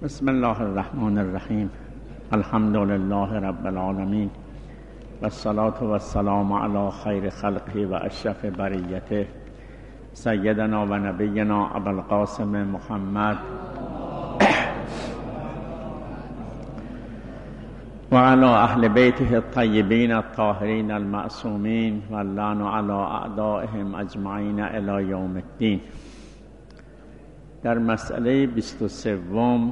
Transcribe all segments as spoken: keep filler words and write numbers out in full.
بسم الله الرحمن الرحیم. الحمد لله رب العالمین و الصلاة و السلام علی خیر خلقه و اشرف بریته سیدنا و نبینا ابوالقاسم محمد و علی اهل بیته الطیبین الطاهرین المعصومین و اللعن علی اعدائهم اجمعین الی یوم الدین. در مسئله بیست و سوم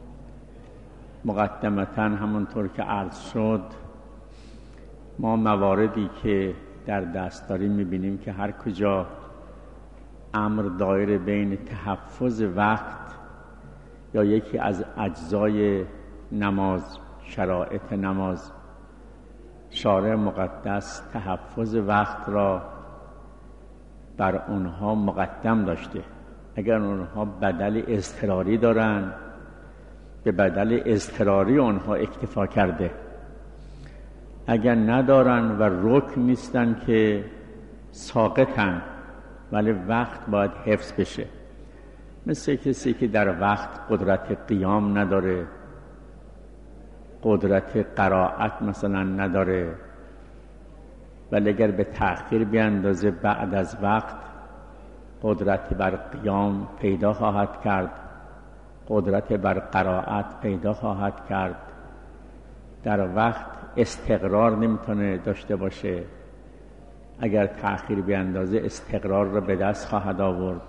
مقدمتاً همونطور که عرض شد، ما مواردی که در دست داریم می‌بینیم که هر کجا امر دایر بین تحفظ وقت یا یکی از اجزای نماز، شرایط نماز، شارع مقدس تحفظ وقت را بر اونها مقدم داشته. اگر اونها بدل اضطراری دارن، به بدل اضطراری اونها اکتفا کرده. اگر ندارن و رکن نیستن که ساقطن، ولی وقت باید حفظ بشه. مثل کسی که در وقت قدرت قیام نداره، قدرت قرائت مثلا نداره، ولی اگر به تأخیر بیاندازه بعد از وقت قدرت بر قیام پیدا خواهد کرد، قدرت بر قرائت پیدا خواهد کرد. در وقت استقرار نمیتونه داشته باشه، اگر تأخیر بیاندازه استقرار رو به دست خواهد آورد.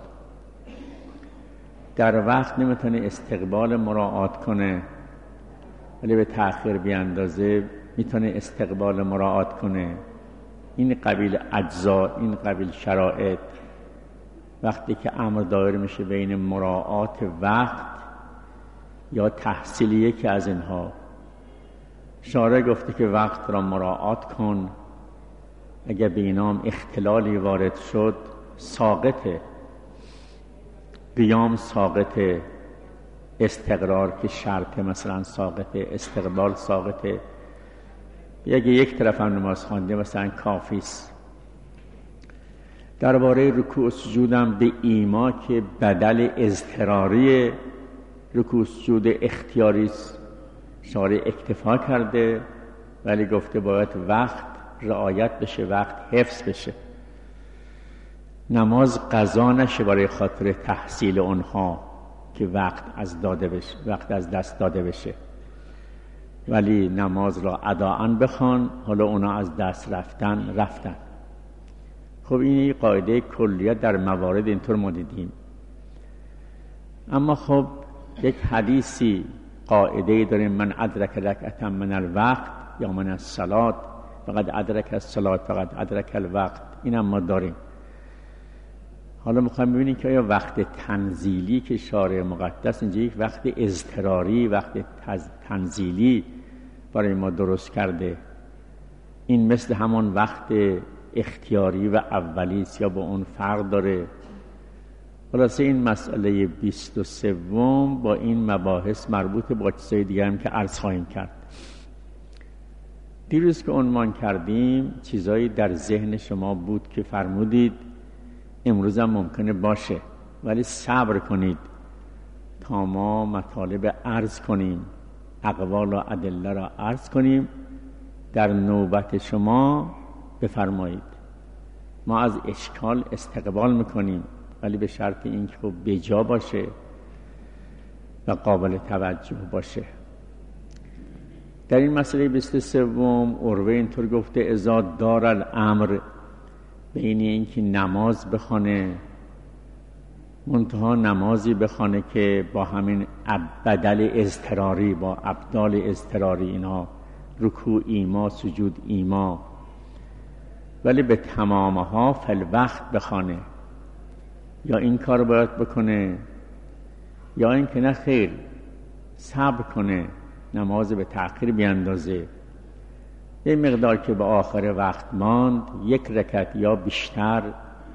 در وقت نمیتونه استقبال مراعات کنه، ولی به تأخیر بیاندازه میتونه استقبال مراعات کنه. این قبیل اجزا، این قبیل شرایط، وقتی که امر دایر میشه بین مراعات وقت یا تحصیل یکی از اینها، شارع گفته که وقت را مراعات کن. اگر به اینام اختلالی وارد شد ساقطه، قیام ساقطه، استقرار که شرط مثلا ساقطه، استقبال ساقطه. اگه یک طرف هم نماز خوانده مثلا کافیست. درباره رکوع و سجودم به ایما که بدل اضطراری رکوع و سجود اختیاری است، شارع اکتفا کرده، ولی گفته باید وقت رعایت بشه، وقت حفظ بشه. نماز قضا نشه برای خاطر تحصیل اونها که وقت از داده بشه، وقت از دست داده بشه، ولی نماز را اداءً بخوان، حالا اونا از دست رفتن رفتن. خب این قاعده کلیه در موارد اینطور ما دیدیم. اما خب یک حدیثی قاعده داریم: من ادرک رکعتا من الوقت یا من الصلاة فقد ادرک الصلاة فقد ادرک الوقت. این هم ما داریم. حالا میخوایم ببینیم که آیا وقت تنزیلی که شارع مقدس اینجا یک وقت اضطراری، وقت تنزیلی برای ما درست کرده، این مثل همون وقت اختیاری و اولیست یا با اون فرق داره؟ خلاصه این مسئله بیست و سوم با این مباحث مربوط با چیزای دیگه هم که عرض خواهیم کرد. دیروز که عنوان کردیم چیزایی در ذهن شما بود که فرمودید امروز هم ممکنه باشه، ولی صبر کنید تا ما مطالب عرض کنیم، اقوال و ادله را عرض کنیم، در نوبت شما بفرمایید. ما از اشکال استقبال میکنیم، ولی به شرط اینکه خب بجا باشه و قابل توجه باشه. در این مسئله بیست و سوم عروه اینطور گفته: اذا دار الامر، بین اینکه نماز بخونه، منتها نمازی بخونه که با همین بدل اضطراری، با ابدال اضطراری، اینها رکوع ایما، سجود ایما، ولی به تمامها فی الوقت بخونه، یا این کار باید بکنه یا این که نه خیر صبر کنه، نماز به تأخیر بیاندازه. یه مقدار که به آخر وقت ماند یک رکعت یا بیشتر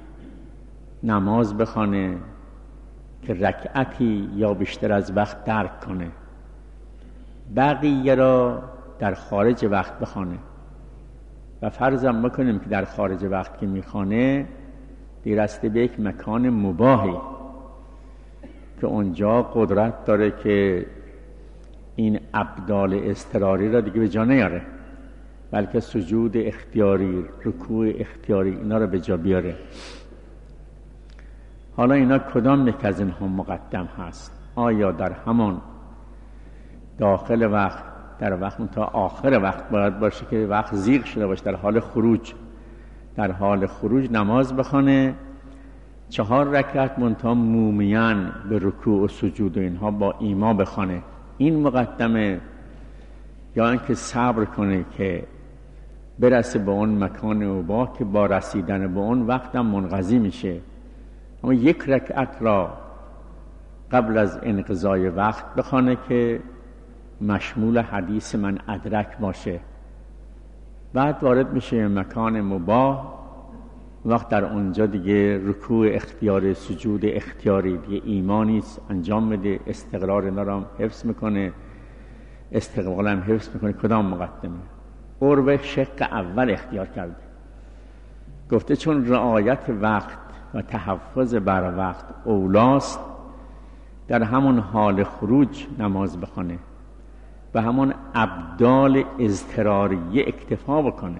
نماز بخونه که رکعتی یا بیشتر از وقت درک کنه، بقیه را در خارج وقت بخونه. و فرضم بکنیم که در خارج وقت که میخوانه دیرسته به یک مکان مباهی که اونجا قدرت داره که این ابدال اضطراری را دیگه به جا نیاره، بلکه سجود اختیاری، رکوع اختیاری اینا را به جا بیاره. حالا اینا کدام یک از اینها مقدم هست؟ آیا در همان داخل وقت، در وقت تا آخر وقت باید باشه که وقت زیغ شده باشه، در حال خروج در حال خروج نماز بخونه چهار رکعت منتها مومیان به رکوع و سجود و اینها با ایما بخونه، این مقدمه؟ یا اینکه صبر کنه که برسه به اون مکان مباح که با رسیدن به اون وقتم منقضی میشه، اما یک رکعت را قبل از انقضای وقت بخونه که مشمول حدیث من ادرک باشه، بعد وارد میشه مکان مباح، وقت در اونجا دیگه رکوع اختیاری، سجود اختیاری دیگه ایمانی انجام بده، استقرار اینا را حفظ میکنه، استقبال هم حفظ میکنه. کدام مقدمه؟ عروه شق اول اختیار کرده، گفته چون رعایت وقت و تحفظ بر وقت اولاست، در همون حال خروج نماز بخونه و همون ابدال اضطراریه اکتفا بکنه،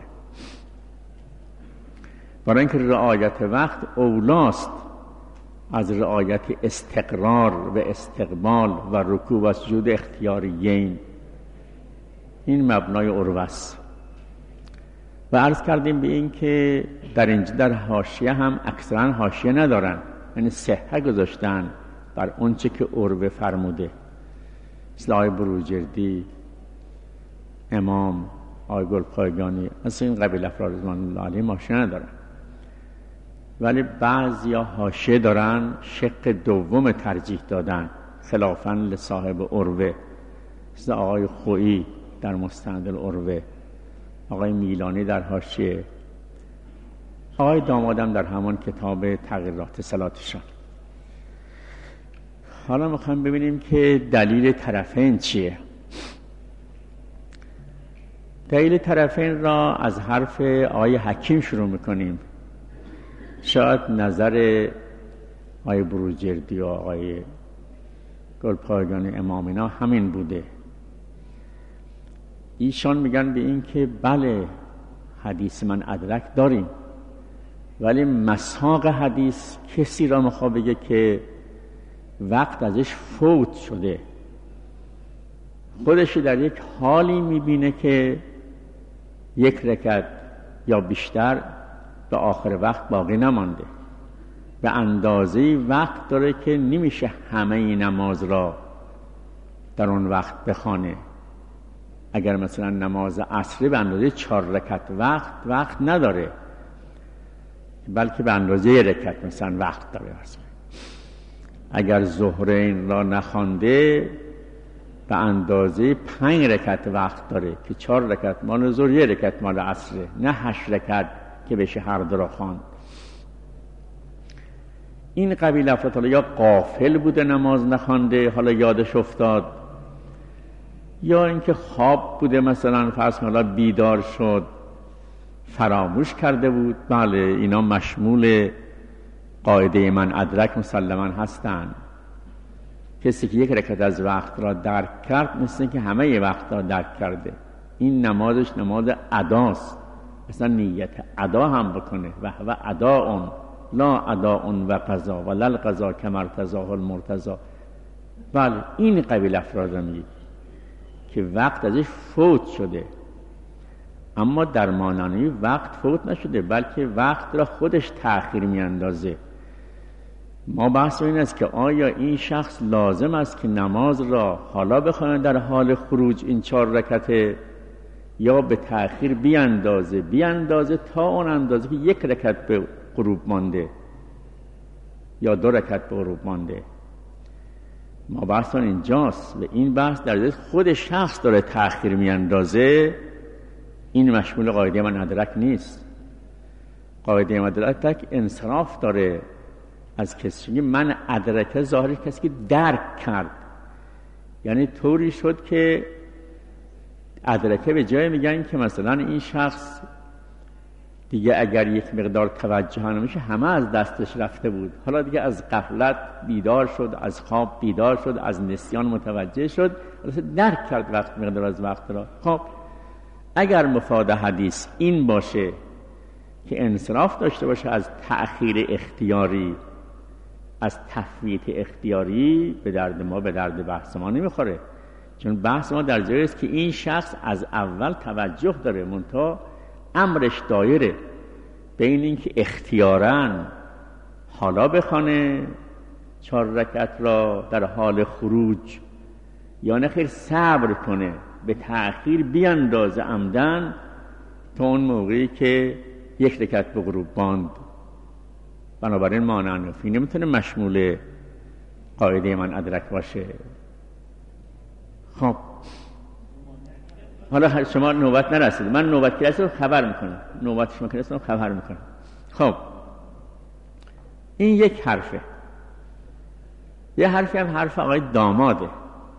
برای اینکه رعایت وقت اولاست از رعایت استقرار و استقبال و رکوع و سجود اختیاریین. این مبنای عروه است. و عرض کردیم به این که در اینجا در حاشیه هم اکثرا حاشیه ندارن، یعنی صحه گذاشتن بر اون چه که عروه فرموده، مثل آقای بروجردی، امام، آقای گلپایگانی، مثل این قبیل افراد رضوان الله علیهم حاشیه ندارن، ولی بعضیا حاشیه دارن شق دوم ترجیح دادن خلافاً لصاحب عروه، مثل آقای خویی در مستند العروه، آقای میلانی در حاشیه، آقای دامادم در همان کتاب تغییرات صلاتشان. حالا میخوایم ببینیم که دلیل طرفین چیه. دلیل طرفین را از حرف آقای حکیم شروع میکنیم. شاید نظر آقای بروجردی و آقای گلپایگانی امام اینا همین بوده. ایشان میگن به این که بله حدیث من ادرک داریم، ولی مساق حدیث کسی را میخواد بگه که وقت ازش فوت شده، خودش در یک حالی میبینه که یک رکعت یا بیشتر به آخر وقت باقی نمانده، به اندازه وقت داره که نمیشه همه نماز را در اون وقت بخوانه. اگر مثلا نماز عصری به اندازه چهار رکعت وقت وقت نداره، بلکه به اندازه رکعت مثلا وقت داره. اگر ظهرین را نخوانده به اندازه پنج رکعت وقت داره که چهار رکعت مال ظهر، یک رکعت مال عصره، نه هشت رکعت که بشه هر دو را خواند. این قبیل افراد حالا یا غافل بوده نماز نخوانده، حالا یادش افتاد، یا اینکه خواب بوده، مثلا فرض حالا بیدار شد فراموش کرده بود. بله اینا مشمول قاعده من ادرک مسلما هستند. کسی که یک رکعت از وقت را درک کرد مثل که همه وقت را درک کرده، این نمازش نماز اداست، اصلا نیت ادا هم بکنه. و و اداء لا اداء و قضا و لل قضا کمرتضاه المرتضا. بله این قبیل افراد را میگه که وقت ازش فوت شده، اما در مانایی وقت فوت نشده، بلکه وقت را خودش تأخیر میاندازه. ما بحث این است که آیا این شخص لازم است که نماز را حالا بخواهد در حال خروج این چهار رکعت، یا به تأخیر بیاندازه بیاندازه تا اون اندازه که یک رکعت به غروب مانده یا دو رکعت به غروب مانده. ما بحث اینجاست و این بحث در ذات خود شخص داره تأخیر میاندازه. این مشمول قاعده من ادرک نیست. قاعده من ادرک انصراف داره از کسی. من ادرک ظاهر کسی که درک کرد، یعنی طوری شد که ادرکه به جای میگن که مثلا این شخص دیگه اگر یک مقدار توجه نمیشه همه از دستش رفته بود. حالا دیگه از غفلت بیدار شد، از خواب بیدار شد، از نسیان متوجه شد، درک کرد وقت مقدار از وقت را. خب اگر مفاد حدیث این باشه که انصراف داشته باشه از تأخیر اختیاری، از تفویت اختیاری، به درد ما به درد بحث ما نمیخوره. چون بحث ما در جایی است که این شخص از اول توجه داره، منتها امرش دایره بین این که اختیاراً حالا بخونه چهار رکعت را در حال خروج، یا نه خیر صبر کنه به تأخیر بیاندازه عمدن تا اون موقعی که یک رکعت به غروب باند. بنابراین مانع نفی نمیتونه مشمول قاعده من ادرک باشه. خب حالا شما نوبت نرسید، من نوبت که رسید خبر میکنم، نوبت شما که رسید خبر میکنم. خب این یک حرفه. یه حرفی هم حرف آقای داماده.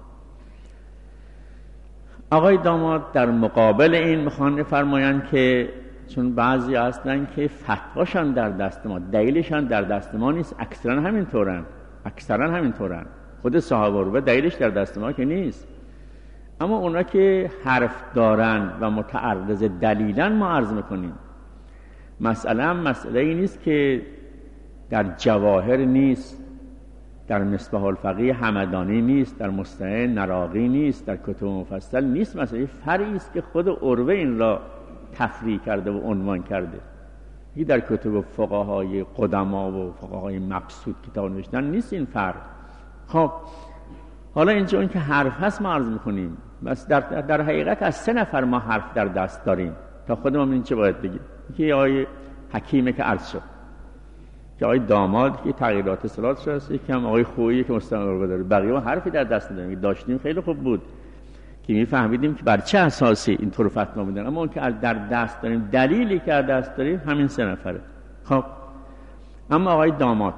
آقای داماد در مقابل این میخوان فرمایند که چون بعضی هستن که فتواشان در دست ما، دلیلشان در دست ما نیست، اکثرا همین طورن اکثرا همین طورن خود صحابه رو دلیلش در دست ما که نیست، اما اونا که حرف دارن و متعرض دلیلن ما عرض میکنیم. مسئله مسئله ای نیست که در جواهر نیست، در مصباح الفقیه همدانی نیست، در مستعین نراقی نیست، در کتب مفصل نیست. مسئله فرعی است که خود عروه این را تفریع کرده و عنوان کرده. این در کتب فقهای قدما و فقهای مبسوط کتاب نوشتن نیست این فرق. خب حالا اینجا اون که حرف هست ما عرض میکنیم، بس در, در حقیقت از سه نفر ما حرف در دست داریم تا خودمون این چه باید بگیم. یکی آقای حکیمه که عرض شد، که آقای داماد که تغییرات صلات شد، یکی هم آقای خویی که مستمر داره. بقیه ما حرفی در دست نداریم. داشتیم خیلی خوب بود که میفهمیدیم که بر چه اساسی این طور فتوا میدن، اما اون که در دست داریم، دلیلی که در دست داریم همین سه نفره. خب اما آقای داماد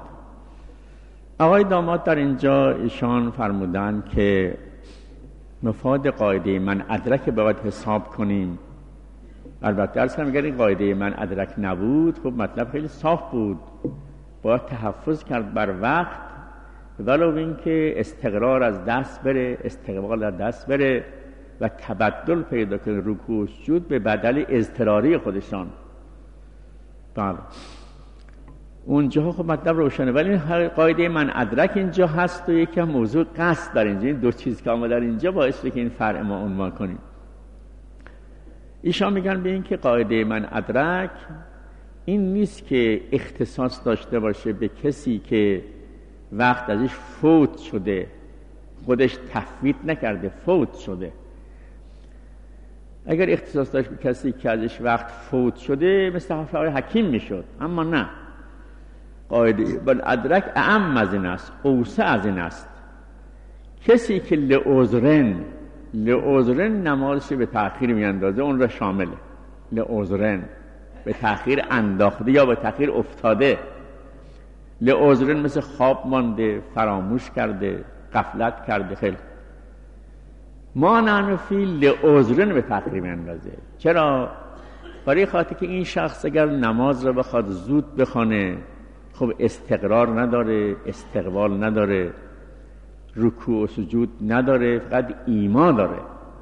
آقای داماد در اینجا ایشان فرمودن که مفاد قاعده من ادرک باید حساب کنیم. البته درس هم اگر این قاعده من ادرک نبود خب مطلب خیلی صاف بود، باید تحفظ کرد بر وقت، ولو این که استقرار از دست بره، استقبال از دست بره و تبدل پیدا کنه رکوع و سجود به بدل اضطراری خودشان. بله اونجا خب مطلب روشنه، ولی قاعده من ادرک اینجا هست و یکم موضوع قصد در اینجا، این دو چیز که آمده در اینجا باعث که این فرع ما عنوان کنیم. ایشان میگن به این که قاعده من ادرک این نیست که اختصاص داشته باشه به کسی که وقت ازش فوت شده، خودش تفویت نکرده، فوت شده. اگر اختصاص داشت به کسی که ازش وقت فوت شده مثل حرف آقای حکیم میشد، اما نه، قاعده من ادرک اعم از این است، اوسع از این است. کسی که لعذرن لعذرن نمازش به تأخیر میاندازه اون را شامله. لعذرن به تأخیر انداخته یا به تأخیر افتاده. لعذرن مثل خواب مانده، فراموش کرده، غفلت کرده. خیلی ما نعنفی لعذرن به تأخیر میاندازه. چرا؟ برای خاطر که این شخص اگر نماز را بخواد زود بخونه خب استقرار نداره، استقبال نداره، رکوع و سجود نداره، فقط ایما داره.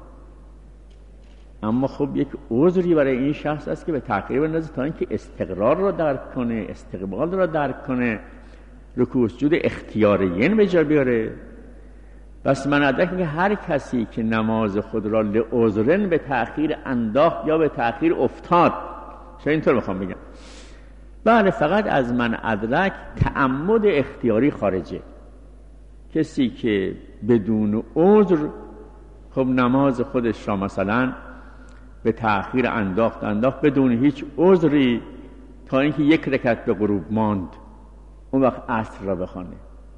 اما خب یک عذری برای این شخص است که به تأخیر بندازه تا اینکه استقرار را درک کنه، استقبال را درک کنه، رکوع و سجود اختیاریین به جا بیاره. بس من ادرک که هر کسی که نماز خود را لعذرن به تأخیر انداخت یا به تأخیر افتاد، شاید اینطور میخوام بگم، بله فقط از من ادرک تعمد اختیاری خارجه. کسی که بدون عذر خب نماز خودش را مثلا به تأخیر انداخت انداخت بدون هیچ عذری تا اینکه یک رکعت به غروب ماند، اون وقت عصر را بخونه.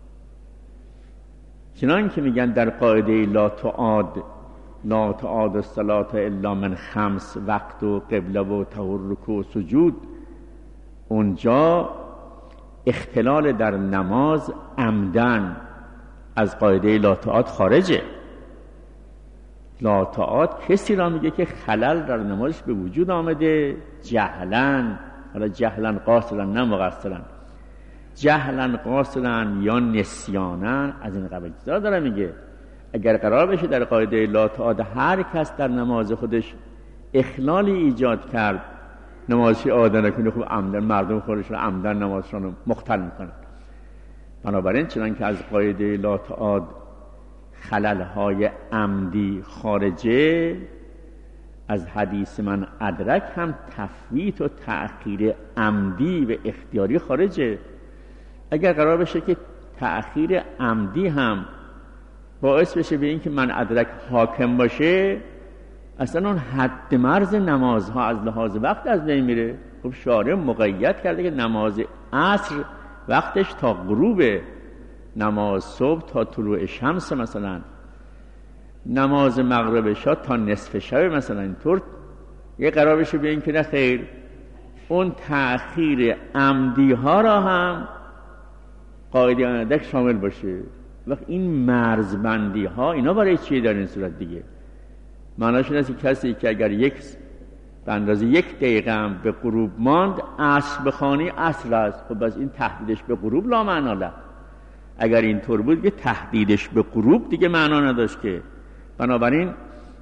چنان که میگن در قاعده لا تعاد لا تعاد الصلاة الا من خمس، وقت و قبله و طهور رکوع و سجود، اونجا اختلال در نماز عمدن از قاعده لا تعاد خارجه. لاتعاد کسی را میگه که خلل در نمازش به وجود آمده جهلن، حالا جهلن قاصدن نه مقصرن، جهلن قاصدن یا نسیانن، از این قبیل چیزا داره میگه. اگر قرار بشه در قاعده لاتعاد هر کس در نماز خودش اخلالی ایجاد کرد، نمازی عاده نکنه، خب عمدن مردم خودش رو عمدن نمازشون رو مختل میکنن. بنابراین چنان که از قاعده لاتعاد خللهای عمدی خارجه، از حدیث من ادرک هم تفویت و تأخیر عمدی و اختیاری خارجه. اگر قرار بشه که تأخیر عمدی هم باعث بشه به این که من ادرک حاکم باشه، اصلا اون حد مرز نمازها از لحاظ وقت از بین میره. خب شارع مقید کرده که نماز عصر وقتش تا غروبه، نماز صبح تا طلوع شمس، مثلا نماز مغرب شا تا نصف شب، مثلا اینطور. یه قرار بشه به این که نه خیر، اون تأخیر عمدی ها را هم قاعده ادرک شامل باشه. وقت این مرزبندی ها اینا برای چیه در این صورت دیگه؟ معناش این است که کسی که اگر یک به اندازه یک دقیقه هم به غروب ماند عصر بخوانی عصر است، خب بس این تهدیدش به غروب لا معنا له. اگر اینطور بود که تهدیدش به غروب دیگه معنا نداشت که. بنابراین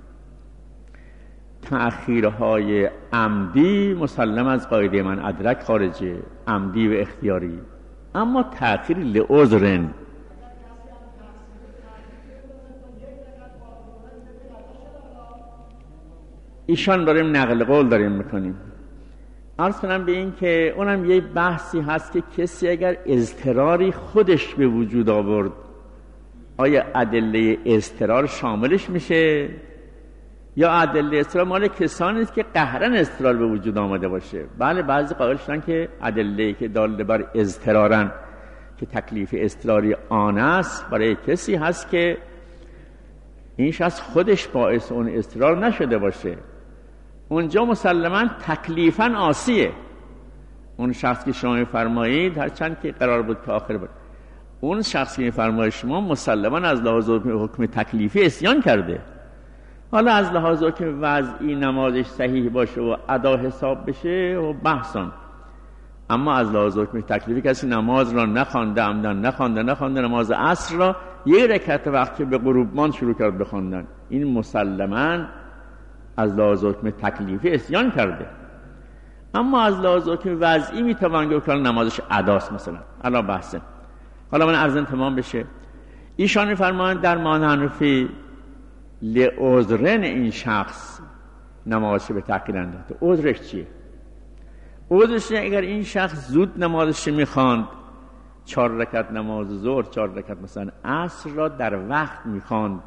تأخیرهای عمدی مسلم از قاعده من ادرک خارجه، عمدی و اختیاری. اما تأخیر لعذرن، ایشان داریم نقل قول داریم میکنیم. عرض کنم به این که اونم یه بحثی هست که کسی اگر اضطراری خودش به وجود آورد، آیا ادله اضطرار شاملش میشه یا ادله اضطرار مال کسانی است که قهرن اضطرار به وجود آمده باشه؟ بله، بعضی قائل شدن که ادله که دال بر اضطرارن که تکلیف اضطراری آن است برای کسی هست که این شخص خودش باعث اون اضطرار نشده باشه. اونجا مسلماً تکلیفاً آسیه. اون شخص که شما می‌فرمایید هرچند که قرار بود که آخر بود، اون شخص که می‌فرمایید شما مسلماً از لحاظ حکم تکلیفی عصیان کرده. حالا از لحاظ حکم وضعی نمازش صحیح باشه و ادا حساب بشه و بحثان، اما از لحاظ حکم تکلیفی کسی نماز را نخوانده، عمدن نخوانده نخوانده نماز عصر را یه رکعت وقتی به غروب ماند شروع کرد بخواندن، این مسلماً از لحاظ حکم تکلیفی عصیان کرده. اما از لحاظ حکم وضعی میتوان گفت که نمازش اداست مثلا. حالا بحثه، حالا من عرضم تمام بشه. ایشان میفرمایند در معنی حنفی لعذرن این شخص نمازش به تأخیر انداخته. عذرش چیه؟ عذرش اگر این شخص زود نمازش میخواند، چهار رکعت نماز ظهر، چهار رکعت مثلا عصر را در وقت میخواند،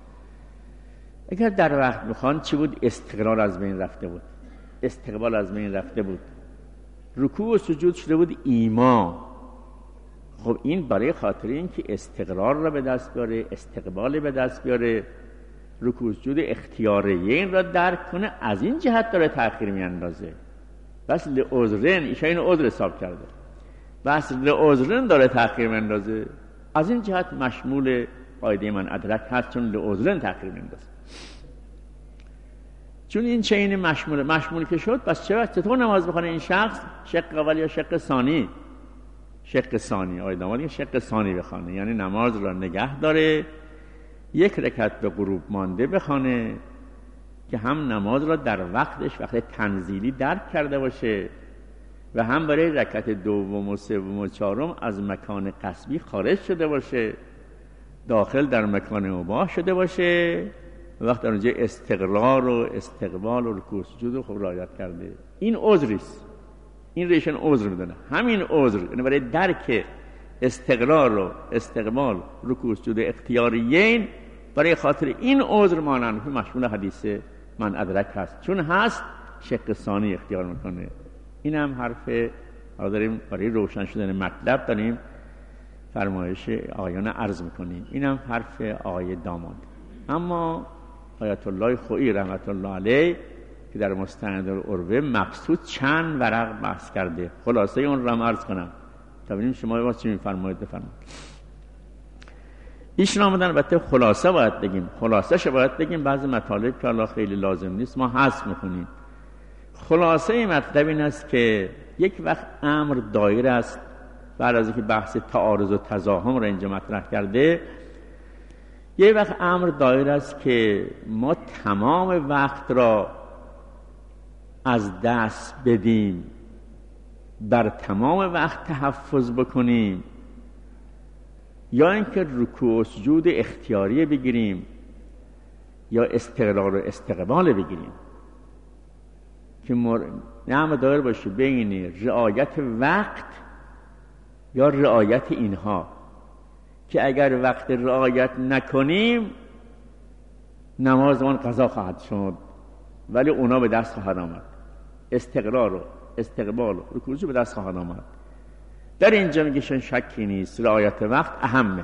اگر در وقت میخواند چی بود؟ استقرار از بین رفته بود، استقبال از بین رفته بود، رکوع و سجود شده بود ایما. خب این برای خاطر این که استقرار را به دست بیاره، استقبال به دست بیاره، رکوع سجود اختیاریین را درک کنه، از این جهت داره تأخیر میاندازه. بس لعذرن، ایشا اینو عذر حساب کرده، بس لعذرن داره تأخیر میاندازه، از این جهت مشمول قاعده من ادرک هست، چون لعذرن تأخیر میاندازه. چون این چین مشمول مشمول که شد، پس چه وقت چطور نماز بخونه این شخص؟ شق اول یا شق ثانی؟ شق ثانی. آیه داماد شق ثانی بخونه، یعنی نماز را نگه داره، یک رکعت به غروب مانده بخونه که هم نماز را در وقتش وقت تنزیلی درک کرده باشه و هم برای رکعت دوم و سوم و چهارم از مکان قصبی خارج شده باشه، داخل در مکان مباح شده باشه. وقت در اونجا استقرار و استقبال و رکوع سجود رو خب رعایت کرده. این عذریست، این ریشن عذر میدونه. همین عذر یعنی برای درک استقرار و استقبال رکوع سجود اختیاریین، برای خاطر این عذر مانند مشمول حدیث من ادرک هست، چون هست شق ثانی اختیار میکنه. این هم حرف داریم برای روشن شدن مطلب داریم فرمایش آیان عرض میکنیم. این هم حرف آقای داماد. اما آیت الله خویی رحمت الله علیه که در مستند العروه مقصود چند ورق بحث کرده، خلاصه اون را عرض کنم تا ببینیم شما با چی میفرمایید. بفرمایید. ایشون آمدن البته خلاصه باید بگیم، خلاصه باید بگیم، بعضی مطالب که الله خیلی لازم نیست ما حذف میکنیم. خلاصه مطلب این است که یک وقت امر دایر است، بعد از اینکه بحث تعارض و تزاحم را اینجا مطرح کرده، یک وقت امر دایر است که ما تمام وقت را از دست بدیم، بر تمام وقت تحفظ بکنیم، یا اینکه رکوع و سجود اختیاری بگیریم یا استقرار و استقبال بگیریم که مر... نعم دایر باشه بین رعایت وقت یا رعایت اینها، که اگر وقت رعایت نکنیم نمازمان قضا خواهد شد ولی اونا به دست خواهد آمد، استقرار و استقبال و رکوع به دست خواهد آمد. در اینجا میگه شکی نیست رعایت وقت اهمه،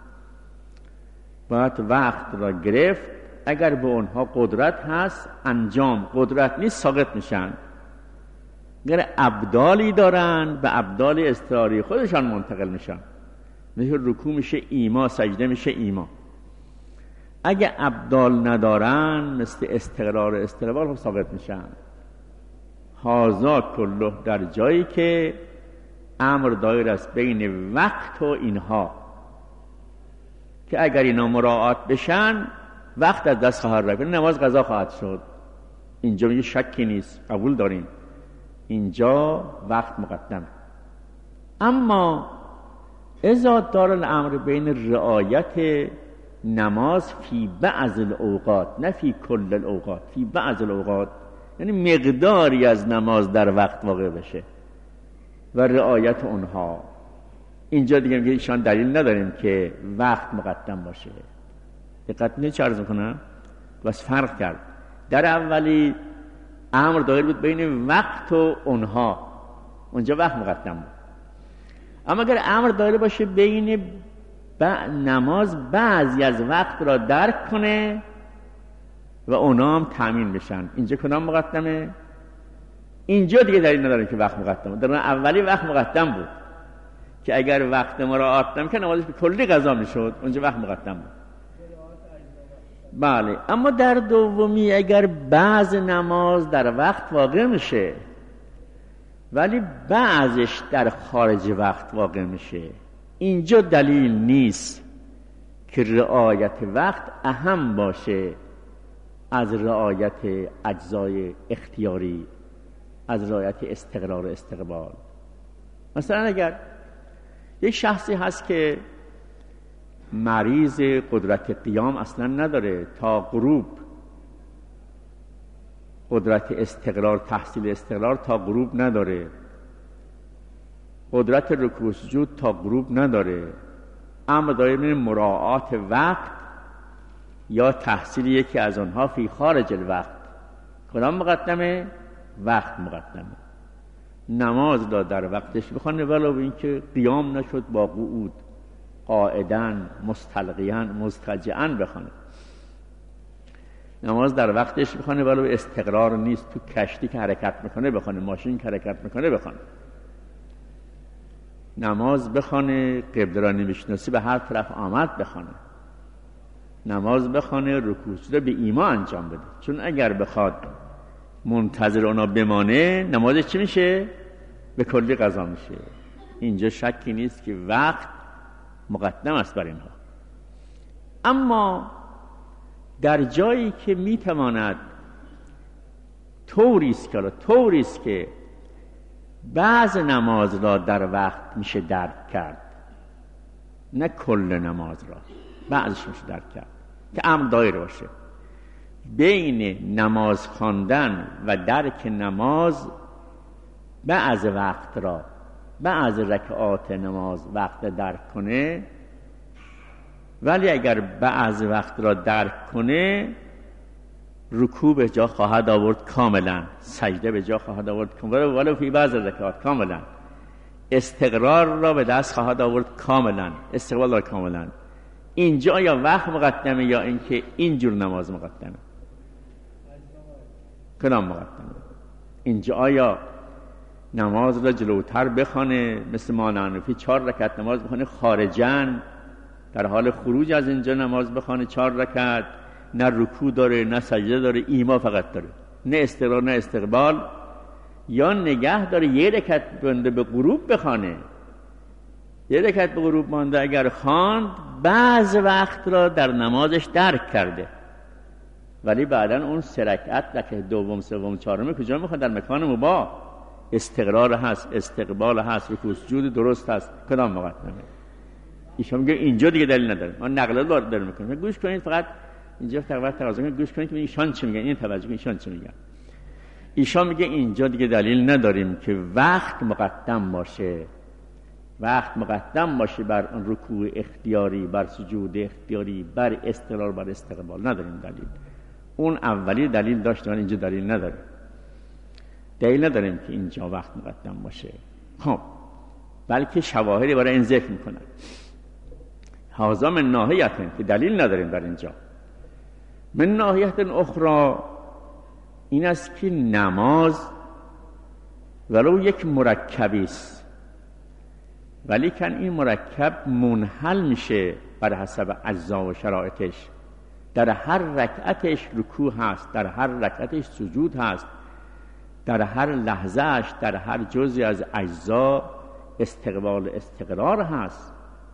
باید وقت را گرفت، اگر به اونها قدرت هست انجام، قدرت نیست ساقط میشن. اگر ابدالی دارن به ابدال اضطراری خودشان منتقل میشن، مثل رکوع میشه ایما، سجده میشه ایما. اگه ابدال ندارن مثل استقرار و استقبال خب ساقط میشن. هازا کله در جایی که امر دایر است بین وقت و اینها، که اگر اینا مراعات بشن وقت از دست خواهد رفت، نماز قضا خواهد شد. اینجا میگه شکی نیست، قبول داریم اینجا وقت مقدمه. اما اذا دار الامر بین رعایت نماز فی بعض الاوقات، نه فی کل الاوقات، فی بعض الاوقات، یعنی مقداری از نماز در وقت واقع بشه و رعایت اونها، اینجا دیگه میگه ایشان دلیل نداریم که وقت مقدم باشه. دقت کنید چه عرض میکنم؟ بس فرق کرد. در اولی امر دایر بود بین وقت و اونها، اونجا وقت مقدم بود. اما اگر امر دایر باشه بین نماز بعضی از وقت را درک کنه و اونا هم تامین بشن، اینجا کدام مقدمه؟ اینجا دیگه دلیل نداره که وقت مقدمه. در اولی وقت مقدم بود که اگر وقت مراعات نمی‌کرد نمازش به کلی قضا میشد، اونجا وقت مقدم بود. بله. اما در دومی اگر بعض نماز در وقت واقع میشه ولی بعضش در خارج وقت واقع میشه، اینجا دلیل نیست که رعایت وقت اهم باشه از رعایت اجزای اختیاری، از رعایت استقرار و استقبال. مثلا اگر یک شخصی هست که مریض قدرت قیام اصلا نداره، تا غروب قدرت استقرار، تحصیل استقرار تا غروب نداره، قدرت رکوع سجود تا غروب نداره، اما دایر مراعات وقت یا تحصیل یکی از آنها فی خارج الوقت، کدام مقدمه؟ وقت مقدمه. نماز را در وقتش بخونه ولو اینکه قیام نشد، با قعود قاعدن مستلقیان مستجعن بخونه. نماز در وقتش بخونه ولو استقرار نیست، تو کشتی که حرکت میکنه بخونه، ماشین که حرکت میکنه بخونه. نماز بخونه قبله را نمیشناسی به هر طرف آمد بخونه. نماز بخونه رکوع سجود به ایما انجام بده، چون اگر بخواد منتظر اونا بمانه نمازش چی میشه؟ به کلی قضا میشه. اینجا شکی نیست که وقت مقدم است بر اینها. اما در جایی که میتواند طوریست که طوریست که بعض نماز را در وقت میشه درک کرد، نه کل نماز را، بعضش میشه درک کرد، که امر دایر باشه بین نماز خواندن و درک نماز. بعض وقت را، بعض رکعات نماز وقت درک کنه، ولی اگر بعض وقت را درک کنه رکوع به جا خواهد آورد کاملا، سجده به جا خواهد آورد کاملا، ولو فی بعض رکعات کاملا، استقرار را به دست خواهد آورد کاملا، استقبال را کاملا. اینجا یا وقت مقدمه یا اینکه اینجور نماز مقدمه؟ کدام مقدمه؟ اینجا آیا نماز را جلوتر بخونه مثل مانعنفی چهار رکعت نماز بخونه خارجن در حال خروج از اینجا نماز بخونه چهار رکعت، نه رکوع داره نه سجده داره، ایما فقط داره، نه استقرار نه استقبال. یا نگه داره یه رکعت بنده به غروب بخونه، یه رکعت به غروب مانده اگر خواند بعض وقت را در نمازش درک کرده، ولی بعداً اون سه رکعت رکعت دوم سوم چهارم کجا میخواد؟ در مکان مباح. استقرار هست، استقبال هست، رکوع سجود درست هست، کدام مقدمه؟ ایشون میگه اینجا دیگه دلیل نداره. ما نقل وارد داره میکنیم، گوش کنید فقط اینجا تقریبا تقاضا کنید گوش کنید که ایشان چی میگن، این توجه کنید ایشان چی میگن. ایشان میگه اینجا دیگه دلیل نداریم که وقت مقدم باشه، وقت مقدم باشه بر رکوع اختیاری، بر سجود اختیاری، بر استقرار، بر استقبال. نداریم دلیل. اون اولی دلیل داشت ولی اینجا دلیل نداره. دلیل نداریم که اینجا وقت مقدم باشه. خب بلکه شواهدی برای این ذکر میکنن. هذا من ناحیه که دلیل نداریم در اینجا. من ناحیه اخرى این است که نماز ولو یک مرکبی است، ولی کن این مرکب منحل میشه بر حسب اجزا و شرایطش. در هر رکعتش رکوع هست، در هر رکعتش سجود هست، در هر لحظهش در هر جزئی از اجزا استقبال استقرار هست.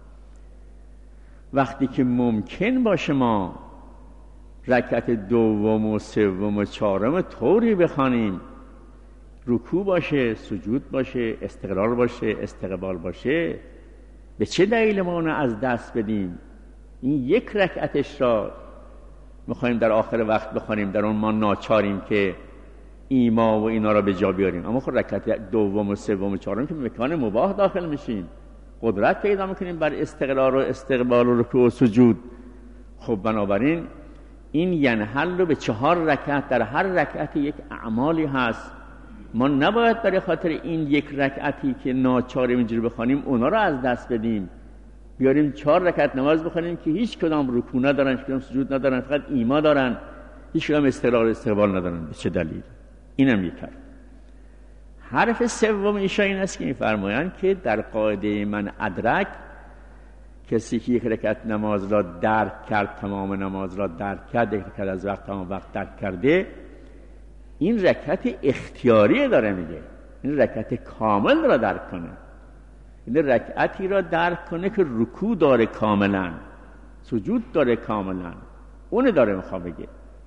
وقتی که ممکن باشه ما رکعت دوم و سوم و چهارم طوری بخوانیم رکوع باشه، سجود باشه، استقرار باشه، استقبال باشه، به چه دلیل ما اونو از دست بدیم؟ این یک رکعتش را میخوایم در آخر وقت بخوانیم، در اون ما ناچاریم که ایما و اینا را به جا بیاریم. اما خب رکعت دوم و سوم و چهارم که مکان مباح داخل میشیم، قدرت پیدا میکنیم بر استقرار و استقبال و رکوع و سجود. خب بنابراین این ینحل رو به چهار رکعت، در هر رکعت یک اعمالی هست. ما نباید برای خاطر این یک رکعتی که ناچاریم اینجوری بخوانیم اونا رو از دست بدیم، بیاریم چهار رکعت نماز بخونیم که هیچ کدام رکوع ندارن، هیچ کدام سجود ندارن، فقط ایما دارن، هیچ کدام استقرار استقبال ندارن. به چه دلیل؟ اینم یک حرف. حرف سوم ایشان این است که می‌فرمایند که در قاعده من ادرک، کسی که یک رکعت نماز را درک کرد، تمام نماز را درک کرد، یک رکعت از وقت تمام وقت درک کرده، این رکعت اختیاری داره میگه، این رکعت کامل را درک کنه. این رکعتی را درک کنه که رکوع داره کاملا، سجود داره کاملا، اون داره میخواه بگه.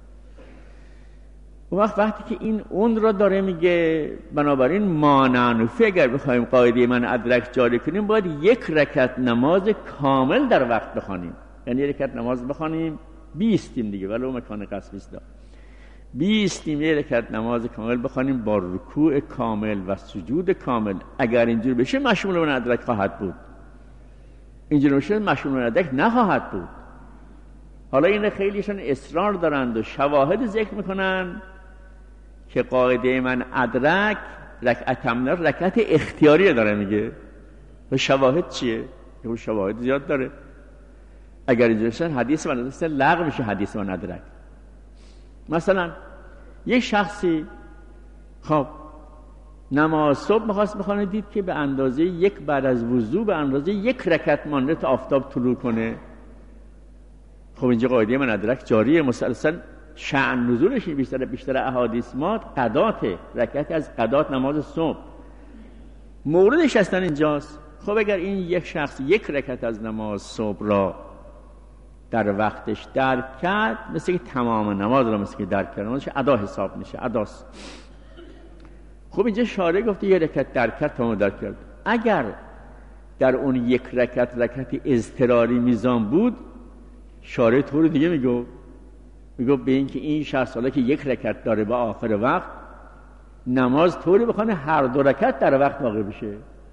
اون وقت وقتی که این اون را داره میگه، بنابراین مانعنفی اگر بخوایم قاعده من ادرک جاری کنیم باید یک رکعت نماز کامل در وقت بخوانیم. یعنی یک رکعت نماز بخوانیم بیستیم دیگه، ولو مکان قصبی است، بیستیم یک رکعت نماز کامل بخوانیم با رکوع کامل و سجود کامل. اگر اینجور بشه مشمول من ادرک خواهد بود، اینجور بشه مشمول من ادرک نخواهد بود. حالا این خیلیشون اصرار دارند و شواهد ذکر میکنن که قاعده من ادرک رکعت همنر رکعت اختیاری داره میگه. و شواهد چیه؟ یه شواهد زیاد داره. اگر اینجور بشن حدیث من ادرک لغو میشه. حدیث من ادرک مثلا یک شخصی خب نماز صبح میخواست بخونه، دید که به اندازه یک بعد از وضو به اندازه یک رکعت مانده تا آفتاب طلوع کنه. خب اینجا قاعده من ادرک جاریه. مسلسل شأن نزولش بیشتر بیشتر احادیث ما قضات، رکعت از قضات نماز صبح موردش هستن اینجاست. خب اگر این یک شخص یک رکعت از نماز صبح را در وقتش درک کرد، مثل که تمام نماز را مثل که درک کرد، نمازش ادا حساب میشه، اداست. خب اینجا شارع گفته یک رکعت درک کرد، تمام درک کرد. اگر در اون یک رکعت رکعت اضطراری میزان بود، شارع طور دیگه میگو میگو به این که این شخص حالا که یک رکعت داره با آخر وقت، نماز طوری بخونه هر دو رکعت در وقت واقع بشه.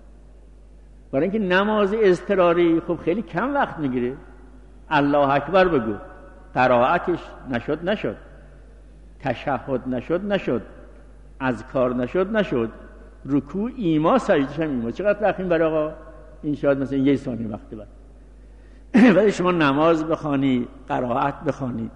برای اینکه نماز اضطراری خب خیلی کم وقت میگیره. الله اکبر بگو، قرائتش نشد نشد، تشهد نشد نشد، اذکار نشد نشد، رکوع ایما سجدهش هم ایما. چقدر وقت این برای آقا؟ این شاید مثلا یک ثانیه وقت بعد. ولی شما نماز بخوانی، قرائت بخوانی،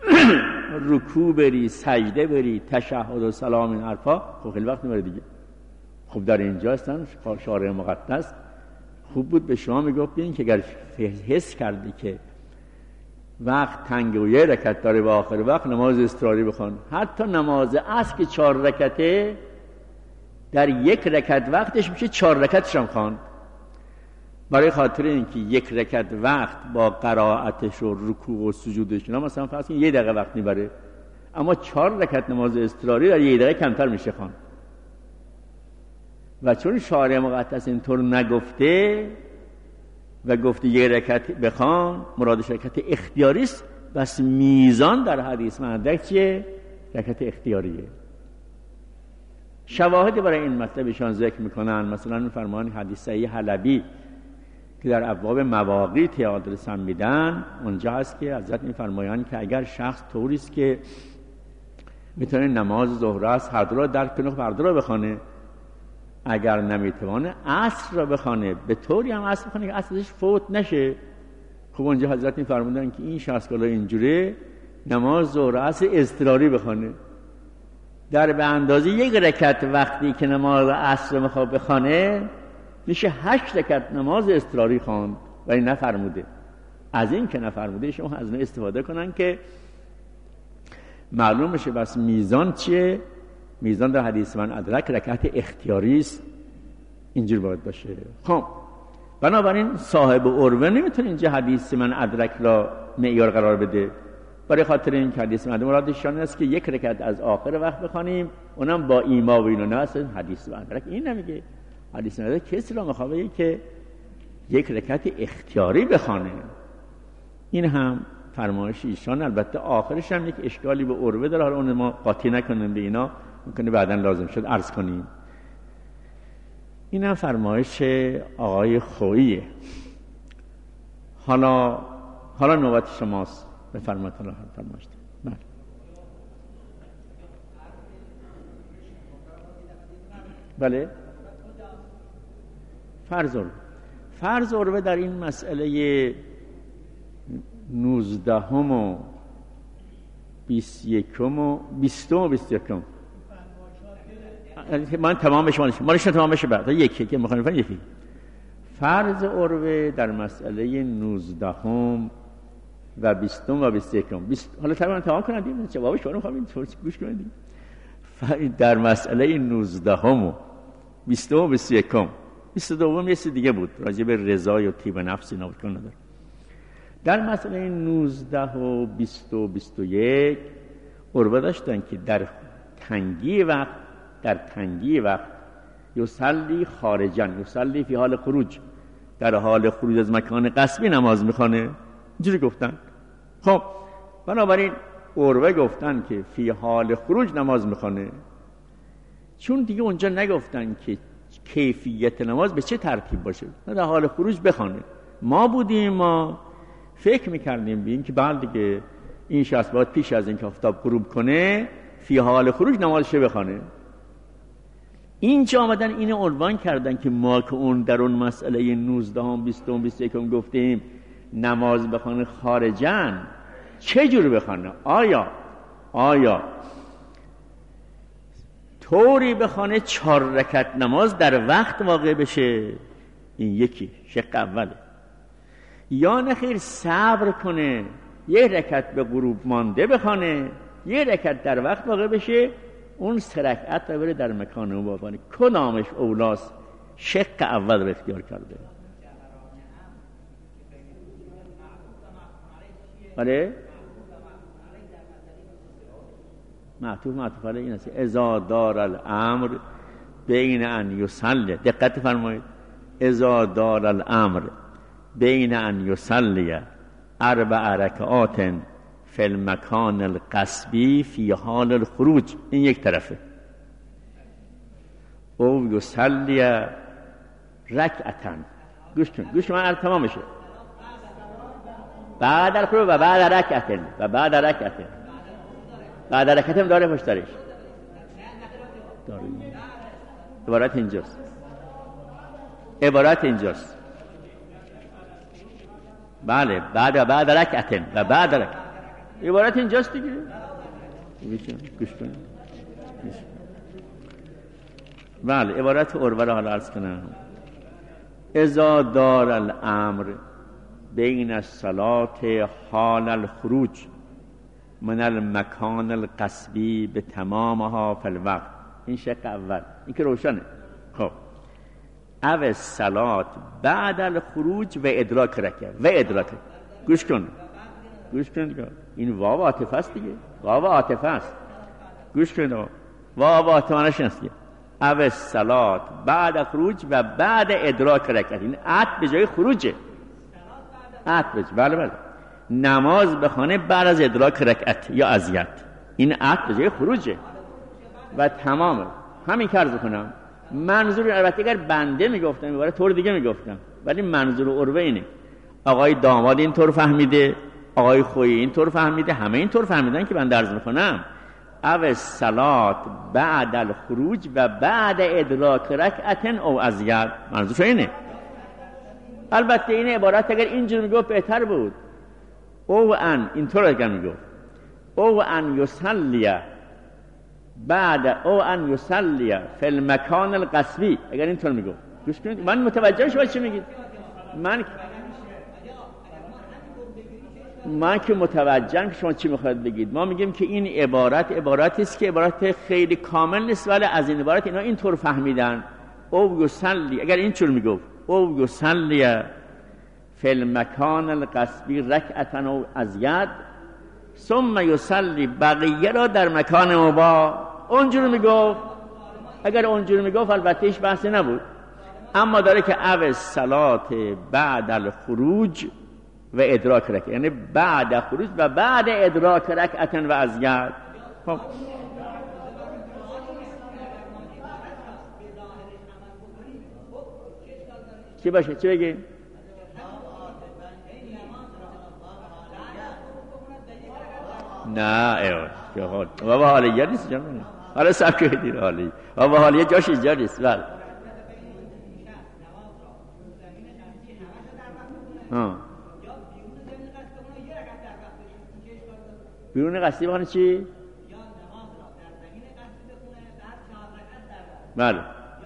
رکوع بری، سجده بری، تشهد و سلام، این حرفا خب خیلی وقت میبره دیگه. خب در اینجا هستن شارع مقدس خوب بود به شما میگفت این که اگر حس کردی که وقت تنگه و یه رکعت داره به آخر وقت نماز اضطراری بخوان. حتی نماز عصر که چهار رکعته در یک رکعت وقتش میشه چهار رکعتش هم خواند، برای خاطر اینکه یک رکعت وقت با قرائتش و رکوع و سجودش اینا مثلا فرض کنید یه دقیقه وقت میبره، اما چهار رکعت نماز اضطراری در یک دقیقه کمتر میشه خواند. و چون شارع مقدس اینطور نگفته و گفته یک رکعت بخوان، مرادش رکعت اختیاری است، بس میزان در حدیث مندرک چیه؟ رکعت اختیاریه. شواهدی برای این مطلبشان ذکر میکنن، مثلا فرمان حدیث صحیح حلبی که در ابواب مواقیت آدرسان میدن، اونجا هست که حضرت میفرمایند که اگر شخص طوری است که میتونه نماز ظهر است هر دو را درک کنه هر دو را بخونه، اگر نمیتونه عصر را بخونه به طوری هم عصر بخونه که عصرش فوت نشه. خب اونجا حضرت میفرمودن که این شخص که اینجوره نماز ظهر عصر اضطراری بخونه، در به اندازه یک رکعت وقتی که نماز عصر میخواد بخونه میشه هشت رکعت نماز اضطراری خواند، ولی نفرموده. از این که نفرموده شما از اون استفاده کنن که معلوم بشه بس میزان چیه. میزان در حدیث من ادرک رکعت اختیاری است، اینجور باید باشه. خب بنابراین صاحب عروه نمیتونه اینجا حدیث من ادرک را معیار قرار بده، برای خاطر این که حدیث من مرادش این است که یک رکعت از آخر وقت بخوانیم، اونم با ایما و اینا. نه اصلا حدیث من ادرک این نمیگه. حدیث من ادرک کسی را مخاطبه که یک رکعت اختیاری بخوانه. این هم فرمایش ایشان. البته آخرش هم یک اشکالی به عروه داره، حالا اون ما قاطی نکنیم به اینا، ممکنه بعداً لازم شد عرض کنیم. این هم فرمایش آقای خوییه. حالا حالا نوبت شماست، بفرمایید. حالا فرمایش بله. بله فرض عروه فرض عروه در این مسئله نوزدهم و بیست یکم و بیستم و بیست یکم من تمام بشه مالش مالش تمام بشه بعد یکی که میخوایم یکی فرض عروه در مسئله نوزدهم و بیستم و بیست یکم حالا تمام تمام کنید جوابش رو میخوام گوش کنید. در مسئله نوزدهم و بیستم و بیست یکم بیست دوم یه چیز دیگه بود، راجع به رضا و طیب نفس اینا بود. نداره. در مسئله نوزده و بیست و بیست و یک عروه داشتن که در تنگی وقت در تنگی وقت یصلی خارجن، یصلی فی حال خروج، در حال خروج از مکان غصبی نماز میخوانه، اینجوری گفتن. خب بنابراین عروه گفتن که فی حال خروج نماز میخوانه، چون دیگه اونجا نگفتن که کیفیت نماز به چه ترتیب باشه، در حال خروج بخوانه. ما بودیم ما فکر میکردیم به این که بعد دیگه این شخص باید پیش از این که آفتاب غروب کنه فی حال خروج نمازش بخوانه. اینجا آمدن این عنوان کردن که ما که اون در اون مسئله نوزدهم بیستم بیست و یکم گفتیم نماز بخوانه خارجن، چه جور بخوانه؟ آیا آیا طوری بخوانه چهار رکعت نماز در وقت واقع بشه؟ این یکی شق اوله. یا نخیر صبر کنه یه رکعت به غروب مانده بخوانه، یه رکعت در وقت واقع بشه، اون سه رکعت رو بره در مکان اون بخوانه. کدامش اولاست؟ شق اول رو اختیار کرده. بله معطوف معطوف علیه این است اذا دار الامر بین ان یصلی، دقت فرمایید، اذا دار الامر بین ان یصلی اربع رکعات فی المکان القصبی فی حال الخروج، این یک طرفه، او یصلی رکعتا. گوش کن گوش من تمام میشه. بعد الخروج و بعد رکعتن و بعد رکعتن بعد رکعتم داره پشترش داره. عبارت اینجاست، عبارت اینجاست. بله بعد بعد رکعتن و بعد رکعت، عبارت اینجاست دیگه. گوش کن. بله عبارت عروه را حالا عرض کنم. اذا دار الامر بین الصلاة حال الخروج من المکان القصبی به تمامها فی الوقت. این شق اول، این که روشنه. خب او الصلاة بعد الخروج و ادراک رکعت و ادراک. گوش کن گوش کن این واو عاطفه است دیگه، واو عاطفه است. گوش کن واو عاطفه نشناس دیگه. او الصلاة بعد خروج و بعد ادراک رکعت. این عطف به جای خروجه. عطف به بله بله نماز بخونه بعد از ادراک رکعت یا اذیت. این عطف به جای خروجه و تمامه. همین که عرض کنم منظور، البته اگر بنده میگفتم میباره طور دیگه میگفتم، ولی منظور عروه اینه. آقای داماد اینطور فهمیده، آقای خویی اینطور فهمیده، همه اینطور فهمیدن که بنده عرض میکنم او الصلاة بعد الخروج و بعد ادراک رکعت او اذیت. منظور اینه. البته این عبارت اگر اینجور میگفت بهتر بود. او ان اینطور اگر میگفت او ان یصلی بعد او ان یصلی فی المکان القصبی، اگر اینطور میگفت. گوش کنید من متوجه شما چی میگید. من من که متوجهم که شما چی میخواید بگید. ما میگیم که این عبارت عبارتی است که عبارت خیلی کامل نیست، ولی از این عبارت اینا اینطور فهمیدن او یصلی، اگر اینطور میگفت او یصلی فی المکان القصبی رکعتا او ازید ثم یصلی بقیه را در مکان مباح، اونجور میگفت. اگر اونجور میگفت البته هیچ بحثی نبود. اما داره که او الصلاة بعد الخروج و ادراک رکعت، یعنی بعد خروج و بعد ادراک رکعتا و ازید. خب چی باشه؟ چی بگیم؟ نه ایوه که حال و با حالیه نیست جانمونه. حالا سب که دیر حالیه و با حالیه جاش اینجا نیست. بله ها بیرون قصدی بخونه چی؟ بله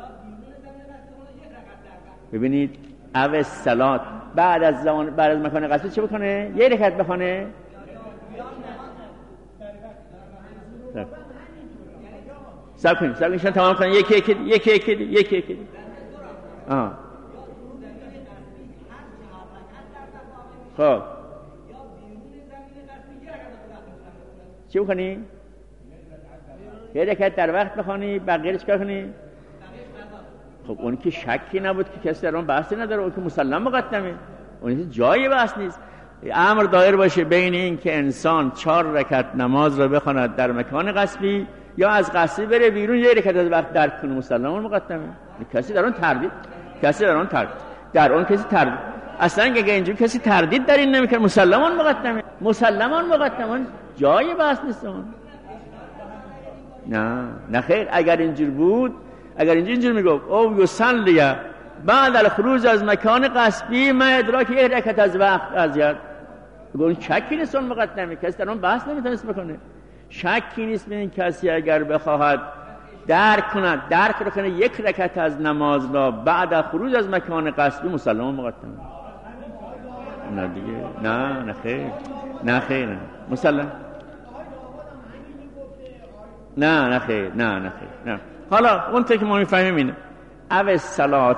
ببینید او الصلاة بعد از زمان بعد از مکان قصدی چه بکنه؟ یه رکعت بخونه. سب کنیم سب کنیم تمام کنیم یکی یکی یکی یکی یکی یکی آه خب چی بکنی؟ یه رکعت در وقت بخونی بقیه چیکار کنی؟ خب اون که شکی نبود که کسی در اون بحثی نداره، اون که مسلم مقدمه، اون جای بحث نیست. امر دایر باشه بین این که انسان چهار رکعت نماز رو بخواند در مکان قصبی یا از قصبی بره بیرون یه رکعت از وقت درک کنه، مسلم مقدمه. کسی در اون تردید کسی در اون تردید در اون کسی تردید اصلا اگه اینجوری کسی تردید در این نمیکنه مسلمان مقدمه. مسلمان مقدمه جای بحث نیست اون. نه نه خیر، اگر اینجور بود اگر اینجور اینجور میگفت او یصلی بعد الخروج از مکان قصبی ما ادراک یک رکعت از وقت ازیاد، اون شکی نیست اون مقدمه، کسی در اون بحث نمیتونست بکنه. شکی نیست به این کسی اگر بخواهد درک کند درک رو کنه یک رکعت از نماز را بعد از خروج از مکان قصبی مسلمان مقدمه. نه دیگه نه نه خیر نه خیر نه مسلم نه نه خیر نه نه خیر نه. حالا اون که ما میفهمیم اینه او الصلاة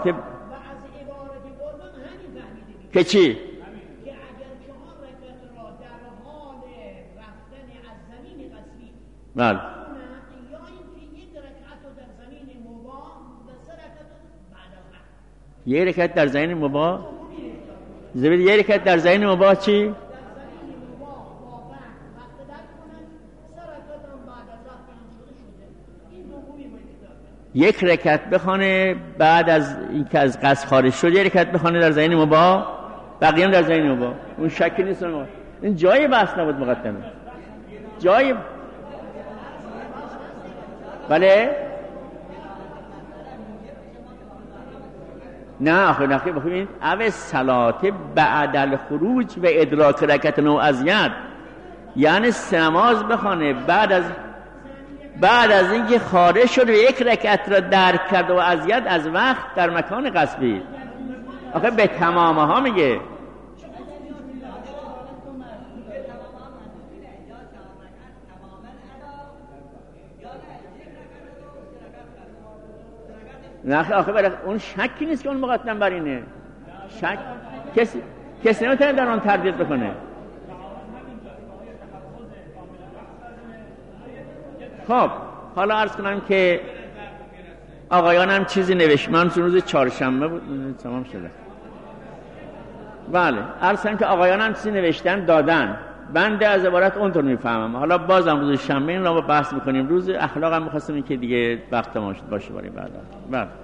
که چی؟ بله یه رکعت در زمین مباح زمین یه رکعت در زمین مباح چی؟ یک رکعت بخونه بعد از اینکه از قصد خارج شد یه رکعت بخونه در زمین مباح، بقیه هم در زمین مباح. اون شکی نیست. این جای بحث نبود مقدمه، جای بله نه آخه نخی بخونید او الصلاة بعد الخروج و ادراک رکعت نو ازید، یعنی نماز بخونه بعد از بعد از اینکه خارج شد و یک رکعت را درک کرد و ازید از وقت در مکان قصبی. آخه به تمامه ها میگه. نه آخه برای اون شکی نیست که اون مقدم بر اینه. شک کسی کسی نمیتونه در اون تردید بکنه. خب حالا عرض کنم که آقایان هم چیزی نوشت. من روز چهارشنبه بود تمام شده. بله عرض کنم که آقایان هم چیزی نوشتن دادن. بنده از عبارت اونطور میفهمم. حالا بازم روز شنبه این را بحث میکنیم. روز اخلاق هم میخواستم این که دیگه وقت تمام شد باشه برای بعدا. بله